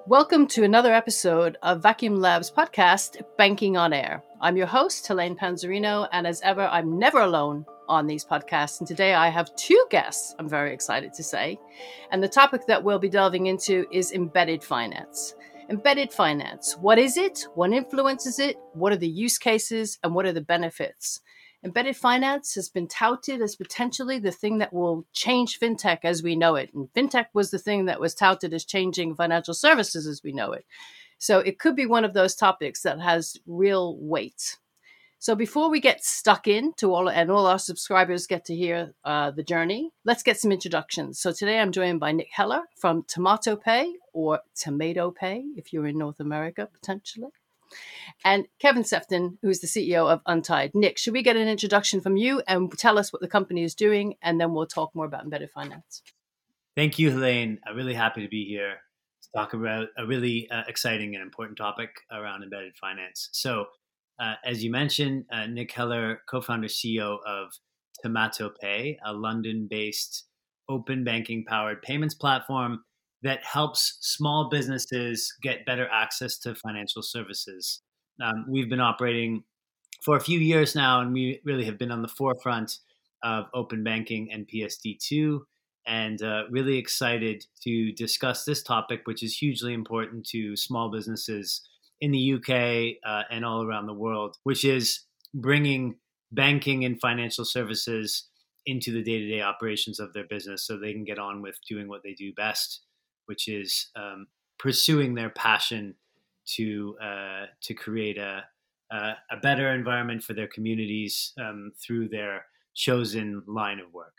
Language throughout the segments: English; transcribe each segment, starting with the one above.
Welcome to another episode of Vacuum Labs podcast, Banking on Air. I'm your host, Helene Panzerino, and as ever, I'm never alone on these podcasts. And today I have two guests, I'm very excited to say. And the topic that we'll be delving into is embedded finance. Embedded finance, what is it? What influences it? What are the use cases? And what are the benefits? Embedded finance has been touted as potentially the thing that will change fintech as we know it. And fintech was the thing that was touted as changing financial services as we know it. So it could be one of those topics that has real weight. So before we get stuck into all our subscribers get to hear the journey, let's get some introductions. So today I'm joined by Nick Heller from TomatoPay, or Tomato Pay if you're in North America potentially, and Kevin Sefton, who's the CEO of Untied. Nick, should we get an introduction from you and tell us what the company is doing, and then we'll talk more about embedded finance. Thank you, Helene. I'm really happy to be here to talk about a really exciting and important topic around embedded finance. So, as you mentioned, Nick Heller, co-founder, CEO of TomatoPay, a London-based open banking-powered payments platform that helps small businesses get better access to financial services. We've been operating for a few years now, and we really have been on the forefront of open banking and PSD2, and really excited to discuss this topic, which is hugely important to small businesses in the UK and all around the world, which is bringing banking and financial services into the day-to-day operations of their business so they can get on with doing what they do best, which is pursuing their passion to create a better environment for their communities through their chosen line of work.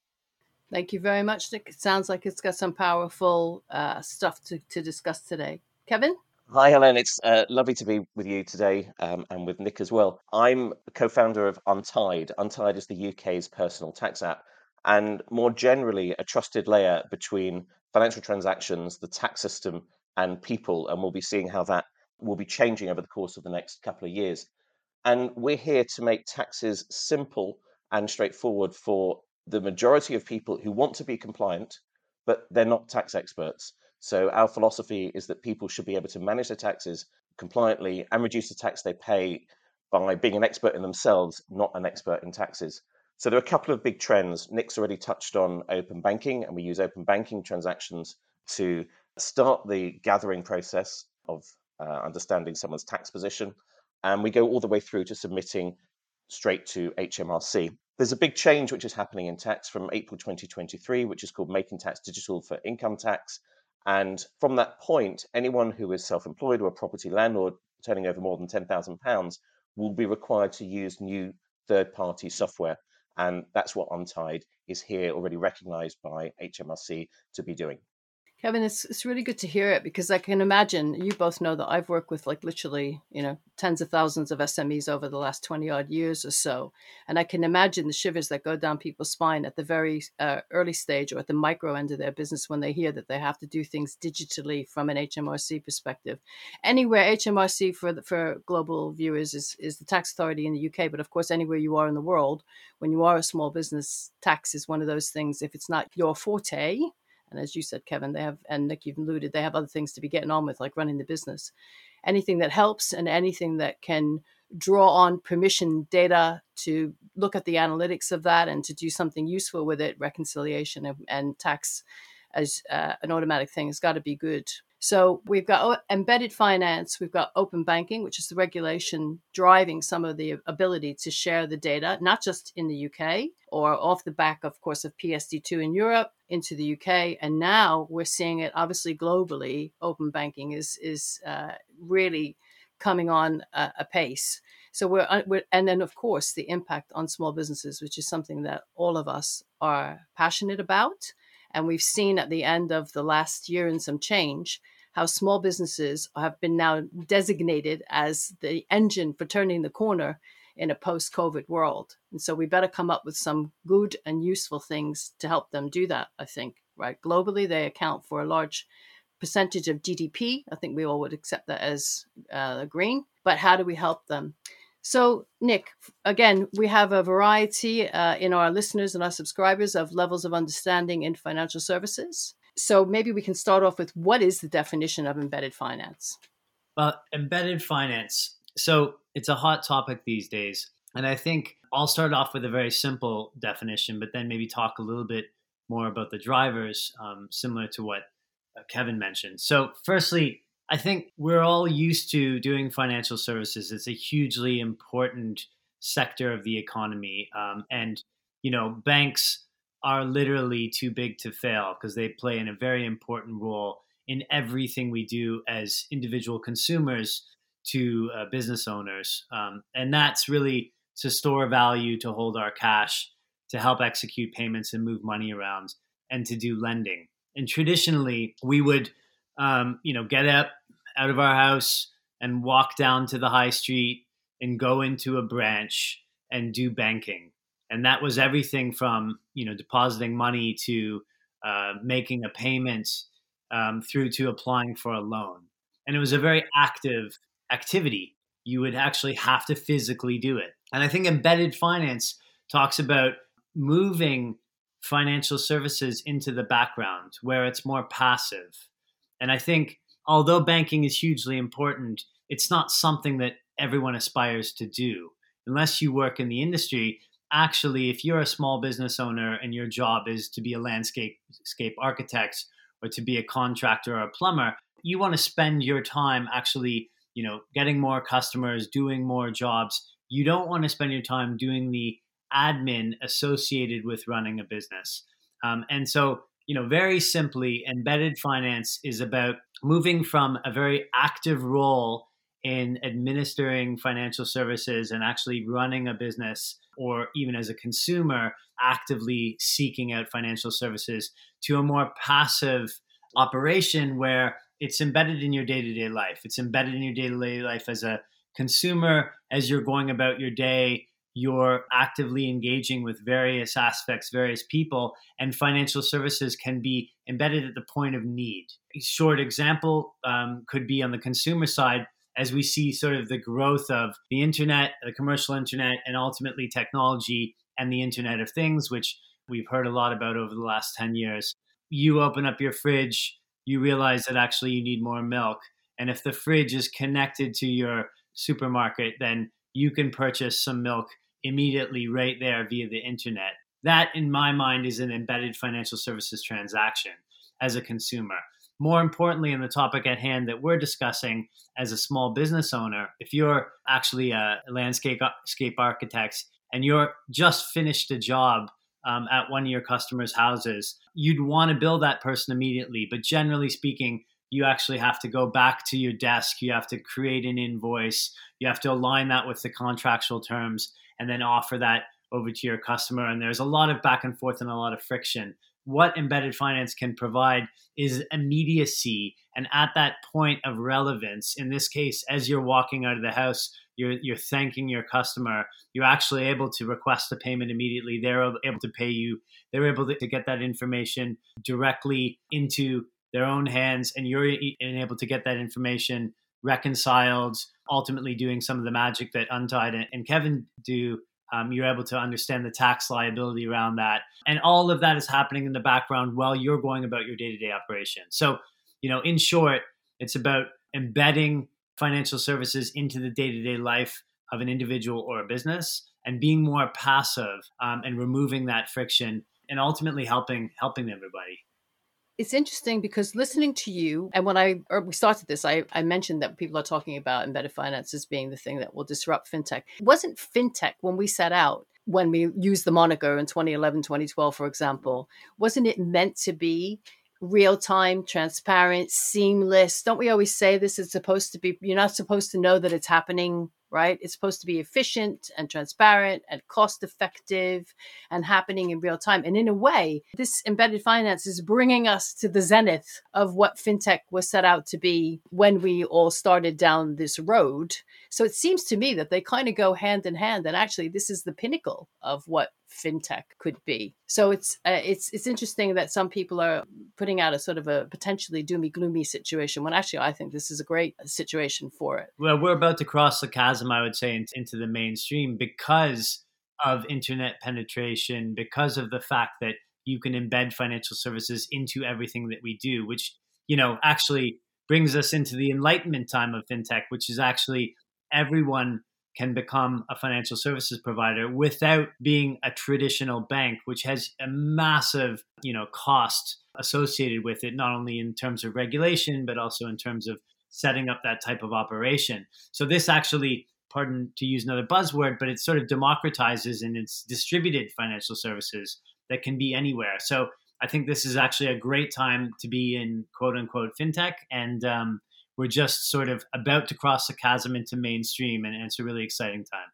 Thank you very much, Nick. It sounds like it's got some powerful stuff to discuss today. Kevin? Hi, Helen. It's lovely to be with you today and with Nick as well. I'm a co-founder of Untied. Untied is the UK's personal tax app and more generally a trusted layer between financial transactions, the tax system and people. And we'll be seeing how that will be changing over the course of the next couple of years. And we're here to make taxes simple and straightforward for the majority of people who want to be compliant, but they're not tax experts. So our philosophy is that people should be able to manage their taxes compliantly and reduce the tax they pay by being an expert in themselves, not an expert in taxes. So there are a couple of big trends. Nick's already touched on open banking, and we use open banking transactions to start the gathering process of understanding someone's tax position. And we go all the way through to submitting straight to HMRC. There's a big change which is happening in tax from April 2023, which is called Making Tax Digital for income tax. And from that point, anyone who is self-employed or a property landlord turning over more than £10,000 will be required to use new third-party software. And that's what Untied is here already recognized by HMRC to be doing. Kevin, it's really good to hear it, because I can imagine, you both know that I've worked with literally, tens of thousands of SMEs over the last 20 odd years or so. And I can imagine the shivers that go down people's spine at the very early stage or at the micro end of their business when they hear that they have to do things digitally from an HMRC perspective. Anywhere, HMRC for global viewers is the tax authority in the UK. But of course, anywhere you are in the world, when you are a small business, tax is one of those things. If it's not your forte, and as you said, Kevin, they have, and Nick, you've alluded, they have other things to be getting on with, like running the business. Anything that helps and anything that can draw on permission data to look at the analytics of that and to do something useful with it, reconciliation and tax as an automatic thing has got to be good. So we've got embedded finance, we've got open banking, which is the regulation driving some of the ability to share the data, not just in the UK or off the back, of course, of PSD2 in Europe into the UK. And now we're seeing it obviously globally. Open banking is really coming on a pace. So we're, and then of course the impact on small businesses, which is something that all of us are passionate about. And we've seen at the end of the last year and some change how small businesses have been now designated as the engine for turning the corner in a post-COVID world. And so we better come up with some good and useful things to help them do that, I think, right? Globally, they account for a large percentage of GDP. I think we all would accept that as green. But how do we help them? So, Nick, again, we have a variety in our listeners and our subscribers of levels of understanding in financial services. So maybe we can start off with, what is the definition of embedded finance? Well, embedded finance. So it's a hot topic these days. And I think I'll start off with a very simple definition, but then maybe talk a little bit more about the drivers, similar to what Kevin mentioned. So, firstly, I think we're all used to doing financial services. It's a hugely important sector of the economy. And, banks are literally too big to fail because they play in a very important role in everything we do as individual consumers to business owners. And that's really to store value, to hold our cash, to help execute payments and move money around, and to do lending. And traditionally, we would, get up out of our house and walk down to the high street and go into a branch and do banking. And that was everything from, depositing money to making a payment, through to applying for a loan. And it was a very active activity. You would actually have to physically do it. And I think embedded finance talks about moving financial services into the background where it's more passive. And I think although banking is hugely important, it's not something that everyone aspires to do. Unless you work in the industry, actually, if you're a small business owner and your job is to be a landscape architect or to be a contractor or a plumber, you want to spend your time actually, getting more customers, doing more jobs. You don't want to spend your time doing the admin associated with running a business. And so, very simply, embedded finance is about moving from a very active role in administering financial services and actually running a business, or even as a consumer, actively seeking out financial services, to a more passive operation where it's embedded in your day-to-day life. It's embedded in your day-to-day life as a consumer. As you're going about your day, you're actively engaging with various aspects, various people, and financial services can be embedded at the point of need. A short example could be on the consumer side, as we see sort of the growth of the internet, the commercial internet, and ultimately technology and the Internet of Things, which we've heard a lot about over the last 10 years. You open up your fridge, you realize that actually you need more milk. And if the fridge is connected to your supermarket, then you can purchase some milk immediately right there via the internet. That, in my mind, is an embedded financial services transaction as a consumer. More importantly, in the topic at hand that we're discussing, as a small business owner, if you're actually a landscape architect and you're just finished a job at one of your customers' houses, you'd want to bill that person immediately. But generally speaking, you actually have to go back to your desk. You have to create an invoice. You have to align that with the contractual terms and then offer that over to your customer. And there's a lot of back and forth and a lot of friction. What embedded finance can provide is immediacy. And at that point of relevance, in this case, as you're walking out of the house, you're thanking your customer. You're actually able to request a payment immediately. They're able to pay you. They're able to get that information directly into their own hands, and you're able to get that information reconciled, ultimately doing some of the magic that Untied and Kevin do. You're able to understand the tax liability around that. And all of that is happening in the background while you're going about your day-to-day operation. So, in short, it's about embedding financial services into the day-to-day life of an individual or a business, and being more passive, and removing that friction, and ultimately helping everybody. It's interesting because listening to you, and when we started this, I mentioned that people are talking about embedded finance as being the thing that will disrupt fintech. It wasn't fintech when we set out, when we used the moniker in 2011, 2012, for example, wasn't it meant to be real-time, transparent, seamless? Don't we always say this is supposed to be, you're not supposed to know that it's happening, right? It's supposed to be efficient and transparent and cost-effective and happening in real time. And in a way, this embedded finance is bringing us to the zenith of what fintech was set out to be when we all started down this road. So it seems to me that they kind of go hand in hand. And actually, this is the pinnacle of what fintech could be. So it's interesting that some people are putting out a sort of a potentially doomy gloomy situation, when actually I think this is a great situation for it. Well, we're about to cross the chasm, I would say, into the mainstream because of internet penetration, because of the fact that you can embed financial services into everything that we do, which, actually brings us into the enlightenment time of fintech, which is actually everyone can become a financial services provider without being a traditional bank, which has a massive, cost associated with it, not only in terms of regulation, but also in terms of setting up that type of operation. So this actually, pardon to use another buzzword, but it sort of democratizes and it's distributed financial services that can be anywhere. So I think this is actually a great time to be in quote unquote fintech. And we're just sort of about to cross the chasm into mainstream. And it's a really exciting time.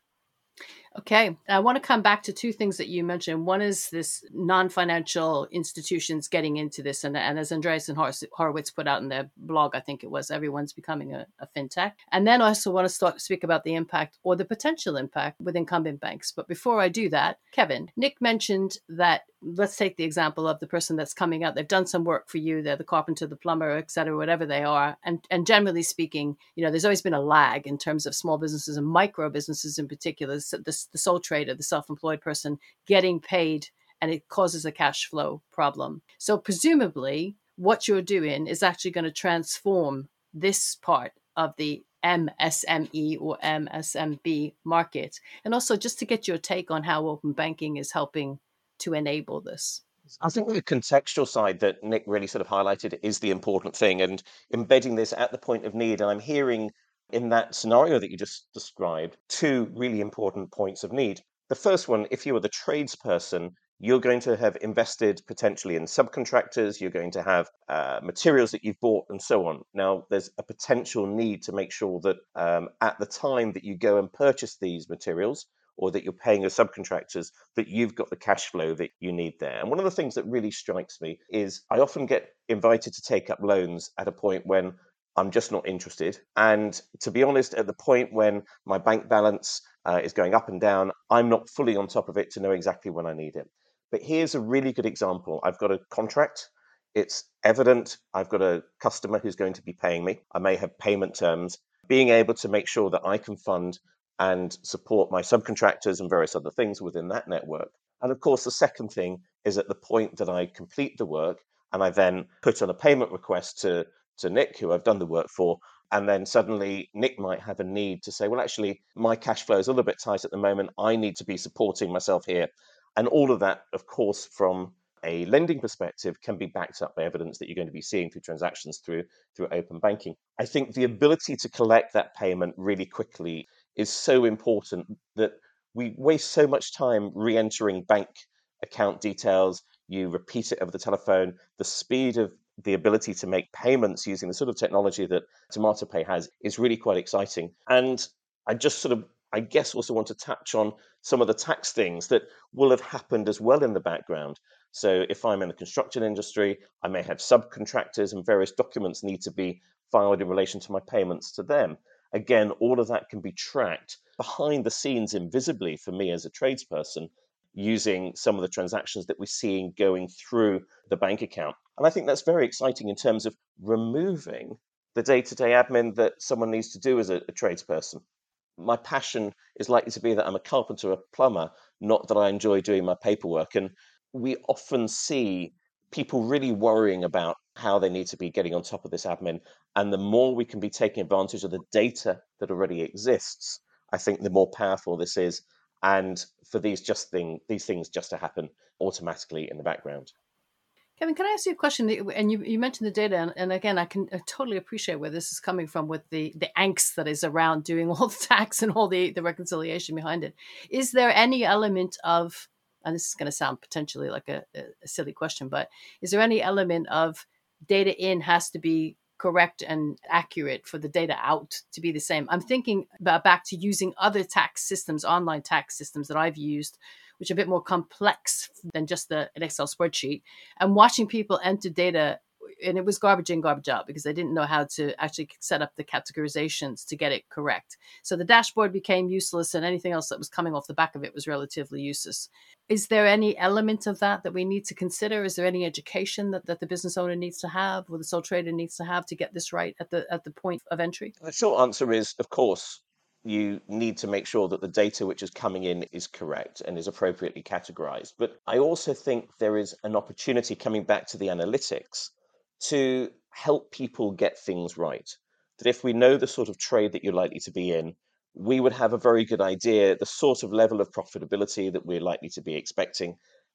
Okay. I want to come back to two things that you mentioned. One is this non-financial institutions getting into this. And as Andreessen Horowitz put out in their blog, I think it was, everyone's becoming a fintech. And then I also want to speak about the impact or the potential impact with incumbent banks. But before I do that, Kevin, Nick mentioned that, let's take the example of the person that's coming out. They've done some work for you. They're the carpenter, the plumber, et cetera, whatever they are. And generally speaking, there's always been a lag in terms of small businesses and micro businesses in particular. The sole trader, the self-employed person getting paid, and it causes a cash flow problem. So presumably what you're doing is actually going to transform this part of the MSME or MSMB market. And also just to get your take on how open banking is helping to enable this. I think the contextual side that Nick really sort of highlighted is the important thing, and embedding this at the point of need. And I'm hearing in that scenario that you just described two really important points of need. The first one, if you are the tradesperson, you're going to have invested potentially in subcontractors, you're going to have materials that you've bought and so on. Now, there's a potential need to make sure that at the time that you go and purchase these materials, or that you're paying your subcontractors, that you've got the cash flow that you need there. And one of the things that really strikes me is I often get invited to take up loans at a point when I'm just not interested. And to be honest, at the point when my bank balance is going up and down, I'm not fully on top of it to know exactly when I need it. But here's a really good example. I've got a contract. It's evident I've got a customer who's going to be paying me. I may have payment terms. Being able to make sure that I can fund and support my subcontractors and various other things within that network. And of course, the second thing is at the point that I complete the work and I then put on a payment request to Nick, who I've done the work for, and then suddenly Nick might have a need to say, well, actually, my cash flow is a little bit tight at the moment. I need to be supporting myself here. And all of that, of course, from a lending perspective, can be backed up by evidence that you're going to be seeing through transactions through open banking. I think the ability to collect that payment really quickly is so important that we waste so much time re-entering bank account details. You repeat it over the telephone. The speed of the ability to make payments using the sort of technology that TomatoPay has is really quite exciting. And I just I guess also want to touch on some of the tax things that will have happened as well in the background. So if I'm in the construction industry, I may have subcontractors and various documents need to be filed in relation to my payments to them. Again, all of that can be tracked behind the scenes invisibly for me as a tradesperson using some of the transactions that we're seeing going through the bank account. And I think that's very exciting in terms of removing the day-to-day admin that someone needs to do as a tradesperson. My passion is likely to be that I'm a carpenter, a plumber, not that I enjoy doing my paperwork. And we often see people really worrying about how they need to be getting on top of this admin. And the more we can be taking advantage of the data that already exists, I think the more powerful this is. And for these things just to happen automatically in the background. Kevin, can I ask you a question? And you mentioned the data, and again, I totally appreciate where this is coming from with the angst that is around doing all the tax and all the reconciliation behind it. Is there any element of, and this is going to sound potentially like a silly question, but is there any element of data in has to be correct and accurate for the data out to be the same? I'm thinking about back to using other tax systems, online tax systems that I've used, which are a bit more complex than just an Excel spreadsheet, and watching people enter data, and it was garbage in, garbage out, because they didn't know how to actually set up the categorizations to get it correct. So the dashboard became useless, and anything else that was coming off the back of it was relatively useless. Is there any element of that we need to consider? Is there any education that the business owner needs to have, or the sole trader needs to have to get this right at the point of entry? The short answer is, of course, you need to make sure that the data which is coming in is correct and is appropriately categorized. But I also think there is an opportunity, coming back to the analytics, to help people get things right. That if we know the sort of trade that you're likely to be in, we would have a very good idea the sort of level of profitability that we're likely to be expecting.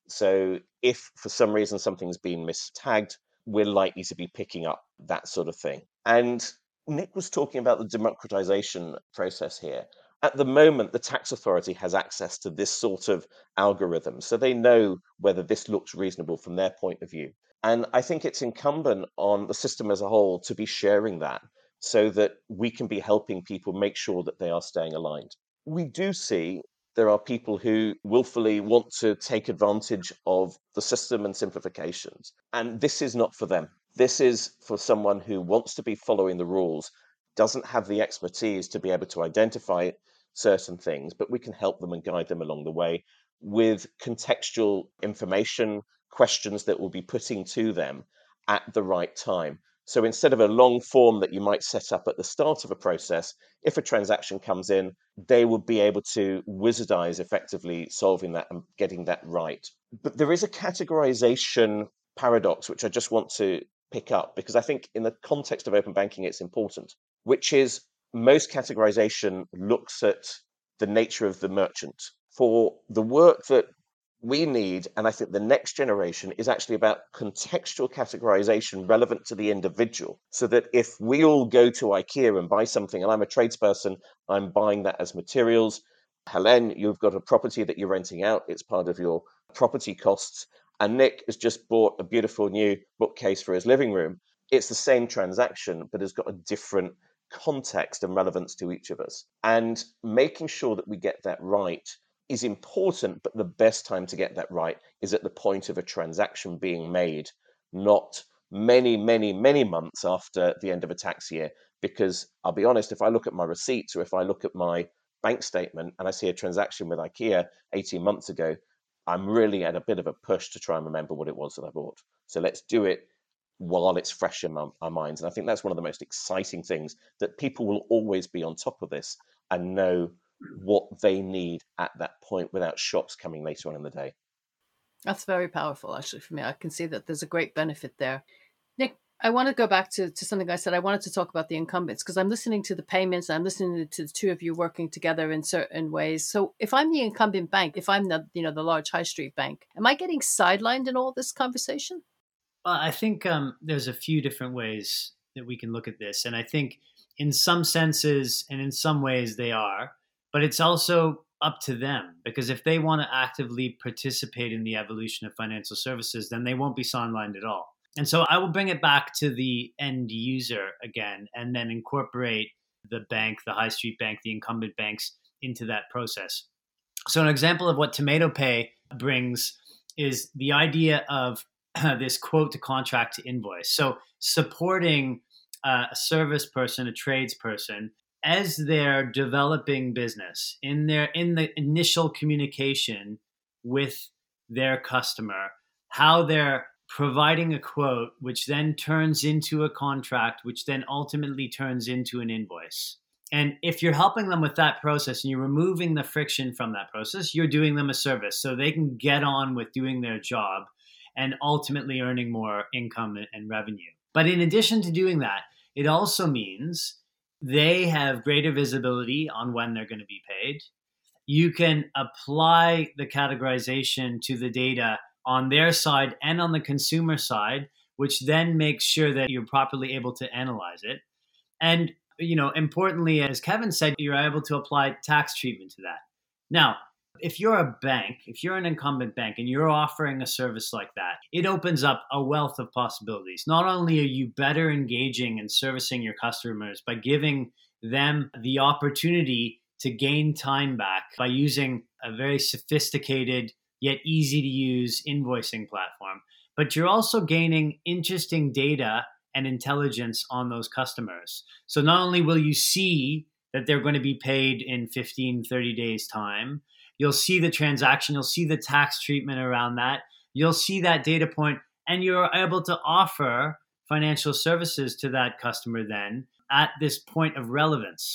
So if for some reason something's been mistagged, we're likely to be picking up that sort of thing. And Nick was talking about the democratization process here. At the moment, the tax authority has access to this sort of algorithm, so they know whether this looks reasonable from their point of view. And I think it's incumbent on the system as a whole to be sharing that so that we can be helping people make sure that they are staying aligned. We do see there are people who willfully want to take advantage of the system and simplifications, and this is not for them. This is for someone who wants to be following the rules, doesn't have the expertise to be able to identify certain things, but we can help them and guide them along the way with contextual information, questions that we'll be putting to them at the right time. So instead of a long form that you might set up at the start of a process, if a transaction comes in, they will be able to wizardize effectively solving that and getting that right. But there is a categorization paradox, which I just want to pick up, because I think in the context of open banking, it's important, which is most categorization looks at the nature of the merchant. For the work that we need, and I think the next generation, is actually about contextual categorization relevant to the individual. So that if we all go to IKEA and buy something, and I'm a tradesperson, I'm buying that as materials. Helen, you've got a property that you're renting out, it's part of your property costs. And Nick has just bought a beautiful new bookcase for his living room. It's the same transaction, but has got a different context and relevance to each of us. And making sure that we get that right is important, but the best time to get that right is at the point of a transaction being made, not many, many, many months after the end of a tax year. Because I'll be honest, if I look at my receipts or if I look at my bank statement and I see a transaction with IKEA 18 months ago, I'm really at a bit of a push to try and remember what it was that I bought. So let's do it while it's fresh in our minds. And I think that's one of the most exciting things, that people will always be on top of this and know what they need at that point without shocks coming later on in the day. That's very powerful, actually, for me. I can see that there's a great benefit there. Nick, I want to go back to something I said. I wanted to talk about the incumbents because I'm listening to the payments. I'm listening to the two of you working together in certain ways. So if I'm the incumbent bank, if I'm the the large high street bank, am I getting sidelined in all this conversation? Well, I think there's a few different ways that we can look at this. And I think in some senses and in some ways they are, but it's also up to them, because if they want to actively participate in the evolution of financial services, then they won't be sidelined at all. And so I will bring it back to the end user again, and then incorporate the bank, the high street bank, the incumbent banks into that process. So an example of what TomatoPay brings is the idea of this quote to contract to invoice. So supporting a service person, a tradesperson, as they're developing business in the initial communication with their customer, how they're providing a quote, which then turns into a contract, which then ultimately turns into an invoice. And if you're helping them with that process and you're removing the friction from that process, you're doing them a service so they can get on with doing their job and ultimately earning more income and revenue. But in addition to doing that, it also means they have greater visibility on when they're going to be paid. You can apply the categorization to the data on their side and on the consumer side, which then makes sure that you're properly able to analyze it. And, importantly, as Kevin said, you're able to apply tax treatment to that. Now, if you're a bank, if you're an incumbent bank and you're offering a service like that, it opens up a wealth of possibilities. Not only are you better engaging and servicing your customers by giving them the opportunity to gain time back by using a very sophisticated yet easy to use invoicing platform, but you're also gaining interesting data and intelligence on those customers. So not only will you see that they're going to be paid in 15, 30 days time, you'll see the transaction, you'll see the tax treatment around that, you'll see that data point, and you're able to offer financial services to that customer then at this point of relevance.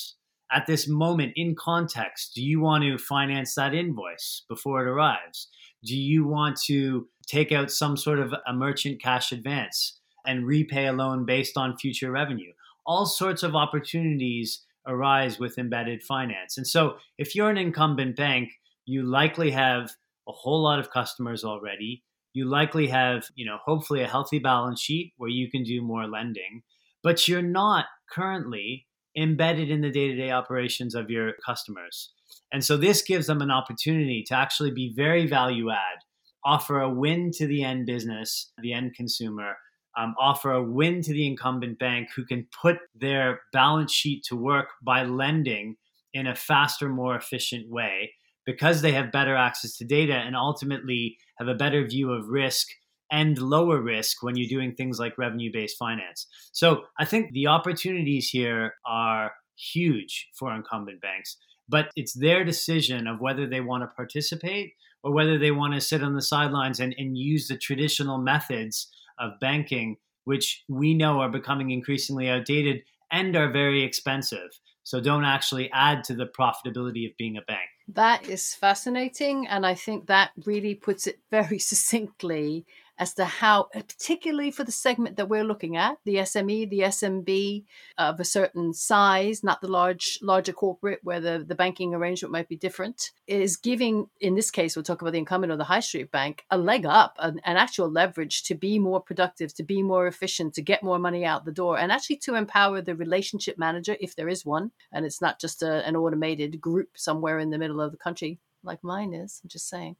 at this moment in context, do you want to finance that invoice before it arrives? Do you want to take out some sort of a merchant cash advance and repay a loan based on future revenue? All sorts of opportunities arise with embedded finance. And so if you're an incumbent bank, you likely have a whole lot of customers already. You likely have, hopefully a healthy balance sheet where you can do more lending, but you're not currently embedded in the day-to-day operations of your customers. And so this gives them an opportunity to actually be very value add, offer a win to the end business, the end consumer, offer a win to the incumbent bank who can put their balance sheet to work by lending in a faster, more efficient way because they have better access to data and ultimately have a better view of risk and lower risk when you're doing things like revenue-based finance. So I think the opportunities here are huge for incumbent banks, but it's their decision of whether they want to participate or whether they want to sit on the sidelines and use the traditional methods of banking, which we know are becoming increasingly outdated and are very expensive. So don't actually add to the profitability of being a bank. That is fascinating. And I think that really puts it very succinctly as to how, particularly for the segment that we're looking at, the SME, the SMB of a certain size, not the larger corporate where the banking arrangement might be different, is giving, in this case, we'll talk about the incumbent or the high street bank, a leg up, an actual leverage to be more productive, to be more efficient, to get more money out the door, and actually to empower the relationship manager, if there is one, and it's not just an automated group somewhere in the middle of the country like mine is. I'm just saying.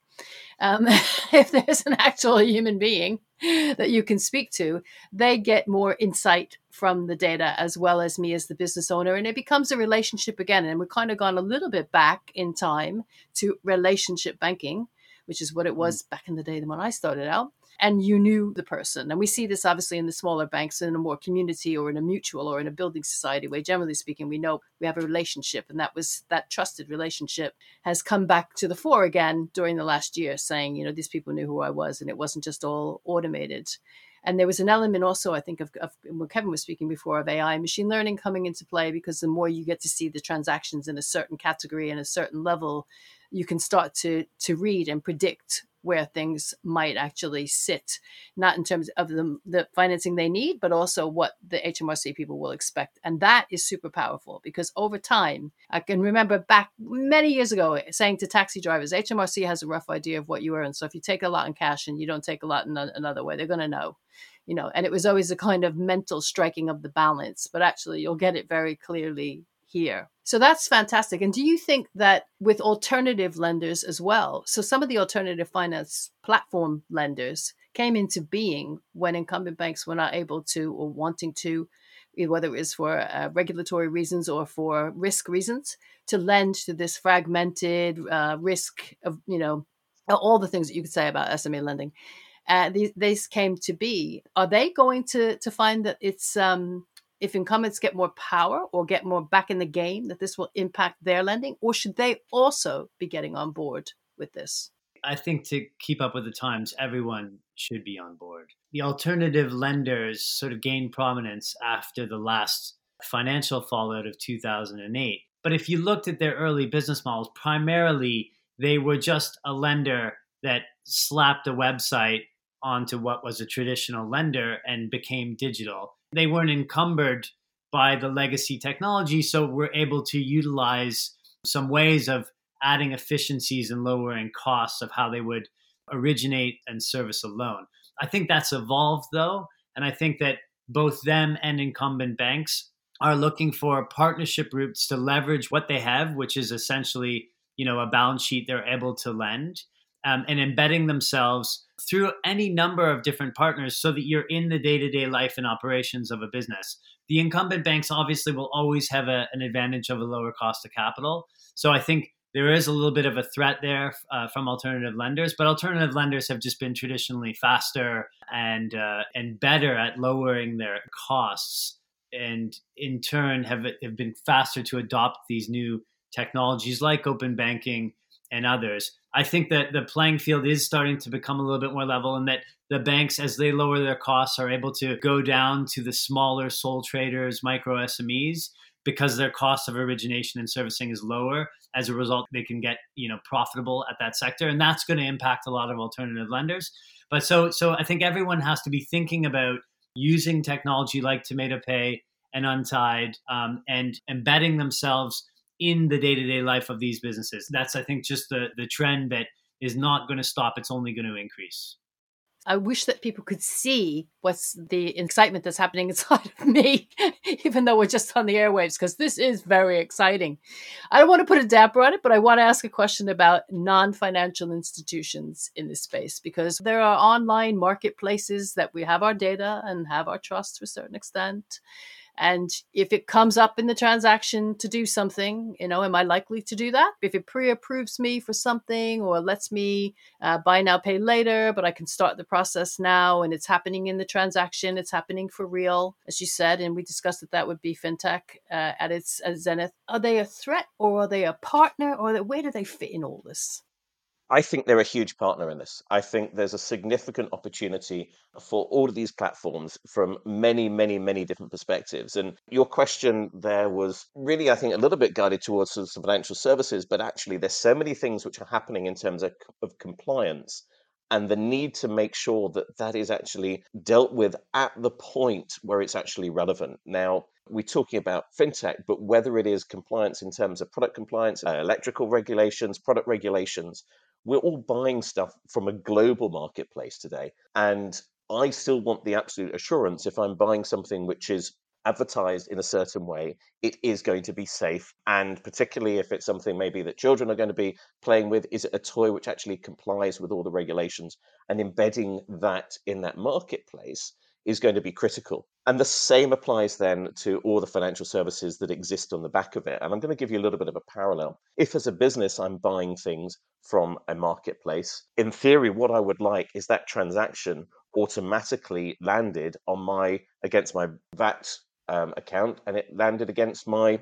If there's an actual human being that you can speak to, they get more insight from the data as well as me as the business owner. And it becomes a relationship again. And we've kind of gone a little bit back in time to relationship banking, which is what it was back in the day when I started out. And you knew the person. And we see this obviously in the smaller banks in a more community or in a mutual or in a building society where generally speaking, we know we have a relationship. And that trusted relationship has come back to the fore again during the last year saying, these people knew who I was and it wasn't just all automated. And there was an element also, I think, of what Kevin was speaking before, of AI and machine learning coming into play, because the more you get to see the transactions in a certain category and a certain level, you can start to read and predict where things might actually sit, not in terms of the financing they need, but also what the HMRC people will expect. And that is super powerful because over time, I can remember back many years ago saying to taxi drivers, HMRC has a rough idea of what you earn. So if you take a lot in cash and you don't take a lot in another way, they're going to know. And it was always a kind of mental striking of the balance, but actually you'll get it very clearly here. So that's fantastic. And do you think that with alternative lenders as well, so some of the alternative finance platform lenders came into being when incumbent banks were not able to or wanting to, whether it was for regulatory reasons or for risk reasons, to lend to this fragmented risk of, all the things that you could say about SME lending. These came to be. Are they going to find that it's if incumbents get more power or get more back in the game, that this will impact their lending? Or should they also be getting on board with this? I think to keep up with the times, everyone should be on board. The alternative lenders sort of gained prominence after the last financial fallout of 2008. But if you looked at their early business models, primarily they were just a lender that slapped a website onto what was a traditional lender and became digital. They weren't encumbered by the legacy technology, so we're able to utilize some ways of adding efficiencies and lowering costs of how they would originate and service a loan. I think that's evolved, though, and I think that both them and incumbent banks are looking for partnership routes to leverage what they have, which is essentially, a balance sheet they're able to lend, and embedding themselves through any number of different partners so that you're in the day-to-day life and operations of a business. The incumbent banks obviously will always have an advantage of a lower cost of capital. So I think there is a little bit of a threat there from alternative lenders, but alternative lenders have just been traditionally faster and better at lowering their costs, and in turn have been faster to adopt these new technologies like open banking and others. I think that the playing field is starting to become a little bit more level, and that the banks, as they lower their costs, are able to go down to the smaller sole traders, micro SMEs, because their cost of origination and servicing is lower. As a result, they can get, profitable at that sector. And that's going to impact a lot of alternative lenders. But so I think everyone has to be thinking about using technology like Tomato Pay and Untied, and embedding themselves in the day-to-day life of these businesses. That's, I think, just the trend that is not going to stop. It's only going to increase. I wish that people could see what's the excitement that's happening inside of me, even though we're just on the airwaves, because this is very exciting. I don't want to put a damper on it, but I want to ask a question about non-financial institutions in this space, because there are online marketplaces that we have our data and have our trust to a certain extent. And if it comes up in the transaction to do something, am I likely to do that? If it pre-approves me for something or lets me buy now, pay later, but I can start the process now and it's happening in the transaction, it's happening for real, as you said, and we discussed that would be fintech at its zenith. Are they a threat or are they a partner, or where do they fit in all this? I think they're a huge partner in this. I think there's a significant opportunity for all of these platforms from many, many, many different perspectives. And your question there was really, I think, a little bit guided towards some financial services, but actually there's so many things which are happening in terms of compliance and the need to make sure that that is actually dealt with at the point where it's actually relevant. Now, we're talking about fintech, but whether it is compliance in terms of product compliance, electrical regulations, product regulations, we're all buying stuff from a global marketplace today. And I still want the absolute assurance if I'm buying something which is advertised in a certain way, it is going to be safe. And particularly if it's something maybe that children are going to be playing with, is it a toy which actually complies with all the regulations? And embedding that in that marketplace is going to be critical. And the same applies then to all the financial services that exist on the back of it. And I'm going to give you a little bit of a parallel. If as a business I'm buying things from a marketplace, in theory, what I would like is that transaction automatically landed on against my VAT account, and it landed against my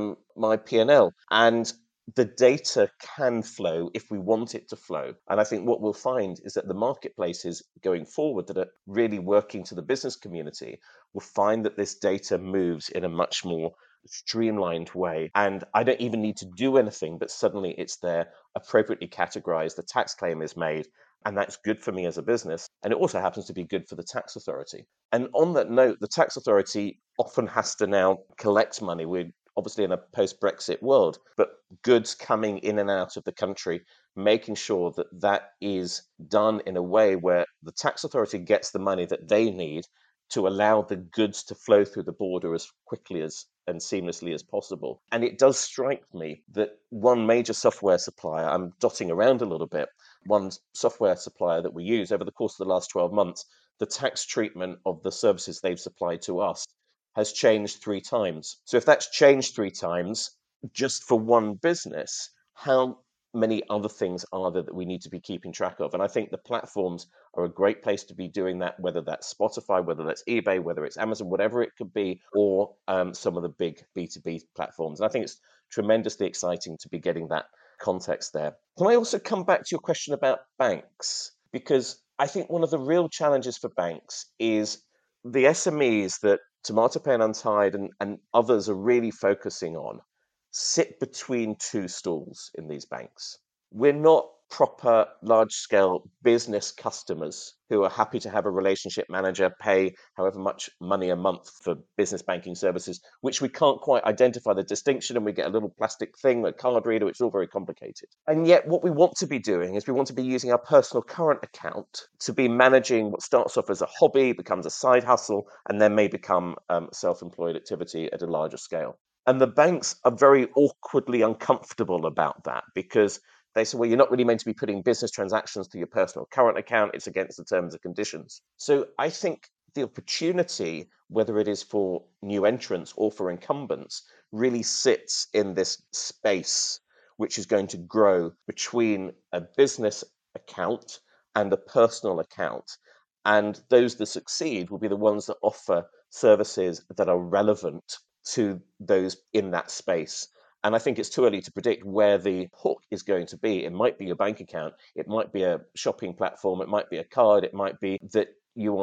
my P&L. And the data can flow if we want it to flow. And I think what we'll find is that the marketplaces going forward that are really working to the business community will find that this data moves in a much more streamlined way. And I don't even need to do anything, but suddenly it's there, appropriately categorized, the tax claim is made, and that's good for me as a business. And it also happens to be good for the tax authority. And on that note, the tax authority often has to now collect money. We're obviously in a post-Brexit world, but goods coming in and out of the country, making sure that that is done in a way where the tax authority gets the money that they need to allow the goods to flow through the border as quickly as and seamlessly as possible. And it does strike me that one major software supplier, I'm dotting around a little bit, one software supplier that we use over the course of the last 12 months, the tax treatment of the services they've supplied to us has changed 3 times. So if that's changed 3 times just for one business, how many other things are there that we need to be keeping track of? And I think the platforms are a great place to be doing that, whether that's Spotify, whether that's eBay, whether it's Amazon, whatever it could be, or some of the big B2B platforms. And I think it's tremendously exciting to be getting that context there. Can I also come back to your question about banks? Because I think one of the real challenges for banks is the SMEs that Tomato Pay and Untied and others are really focusing on sit between 2 stools in these banks. We're not proper large-scale business customers who are happy to have a relationship manager pay however much money a month for business banking services, which we can't quite identify the distinction, and we get a little plastic thing, a card reader, which is all very complicated. And yet what we want to be doing is we want to be using our personal current account to be managing what starts off as a hobby, becomes a side hustle, and then may become self-employed activity at a larger scale. And the banks are very awkwardly uncomfortable about that because they say, well, you're not really meant to be putting business transactions to your personal current account. It's against the terms and conditions. So I think the opportunity, whether it is for new entrants or for incumbents, really sits in this space, which is going to grow between a business account and a personal account. And those that succeed will be the ones that offer services that are relevant to those in that space. And I think it's too early to predict where the hook is going to be. It might be your bank account. It might be a shopping platform. It might be a card. It might be that you are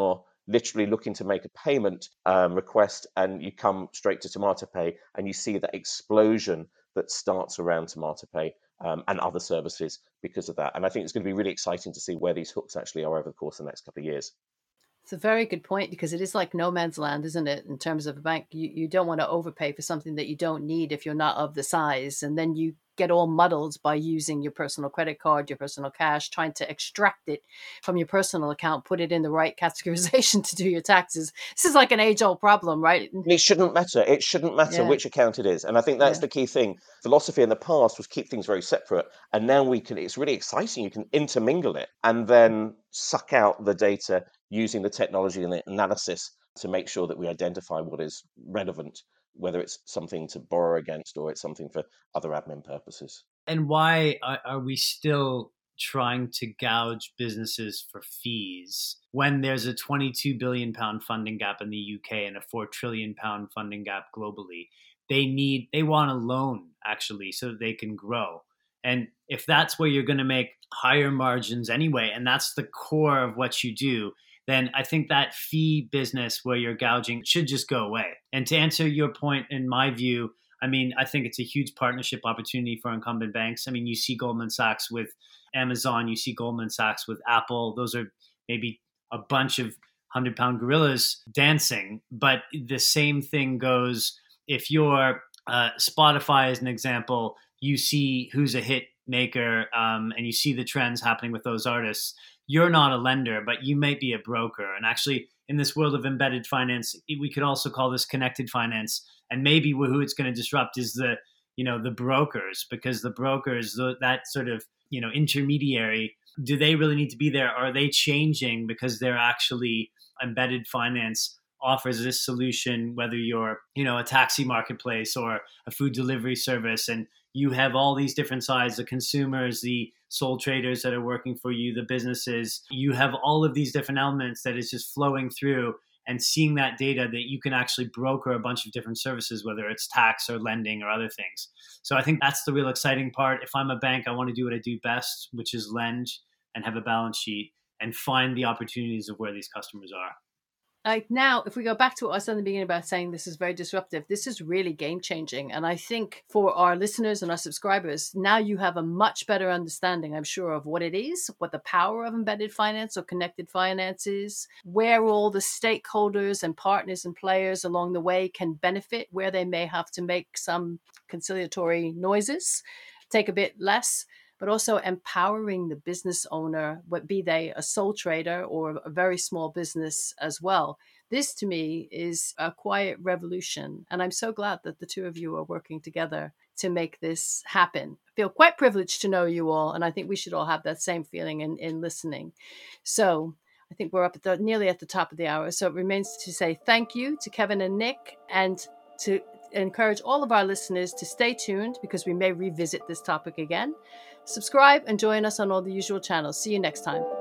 literally looking to make a payment request, and you come straight to TomatoPay, and you see that explosion that starts around TomatoPay and other services because of that. And I think it's going to be really exciting to see where these hooks actually are over the course of the next couple of years. It's a very good point, because it is like no man's land, isn't it? In terms of a bank, you don't want to overpay for something that you don't need if you're not of the size. And then you get all muddled by using your personal credit card, your personal cash, trying to extract it from your personal account, put it in the right categorization to do your taxes. This is like an age-old problem, right? And it shouldn't matter. It shouldn't matter Yeah. which account it is. And I think that's Yeah. the key thing. Philosophy in the past was keep things very separate. And now it's really exciting. You can intermingle it and then suck out the data using the technology and the analysis to make sure that we identify what is relevant, whether it's something to borrow against or it's something for other admin purposes. And why are we still trying to gouge businesses for fees when there's a 22 billion pound funding gap in the UK and a 4 trillion pound funding gap globally? They want a loan actually so that they can grow. And if that's where you're going to make higher margins anyway, and that's the core of what you do, then I think that fee business where you're gouging should just go away. And to answer your point, in my view, I mean, I think it's a huge partnership opportunity for incumbent banks. I mean, you see Goldman Sachs with Amazon, you see Goldman Sachs with Apple. Those are maybe a bunch of 100-pound gorillas dancing. But the same thing goes if you're Spotify, as an example, you see who's a hit maker and you see the trends happening with those artists. You're not a lender, but you might be a broker. And actually, in this world of embedded finance, we could also call this connected finance. And maybe who it's going to disrupt is the brokers, because the brokers, that sort of, intermediary, do they really need to be there? Are they changing because they're actually embedded finance offers this solution, whether you're, a taxi marketplace or a food delivery service, and you have all these different sides, the consumers, the sole traders that are working for you, the businesses, you have all of these different elements that is just flowing through, and seeing that data that you can actually broker a bunch of different services, whether it's tax or lending or other things. So I think that's the real exciting part. If I'm a bank, I want to do what I do best, which is lend and have a balance sheet and find the opportunities of where these customers are. Like now, if we go back to what I said in the beginning about saying this is very disruptive, this is really game changing. And I think for our listeners and our subscribers, now you have a much better understanding, I'm sure, of what it is, what the power of embedded finance or connected finance is, where all the stakeholders and partners and players along the way can benefit, where they may have to make some conciliatory noises, take a bit less, but also empowering the business owner, be they a sole trader or a very small business as well. This, to me, is a quiet revolution. And I'm so glad that the two of you are working together to make this happen. I feel quite privileged to know you all. And I think we should all have that same feeling in listening. So I think we're up at nearly at the top of the hour. So it remains to say thank you to Kevin and Nick, and to encourage all of our listeners to stay tuned, because we may revisit this topic again. Subscribe and join us on all the usual channels. See you next time.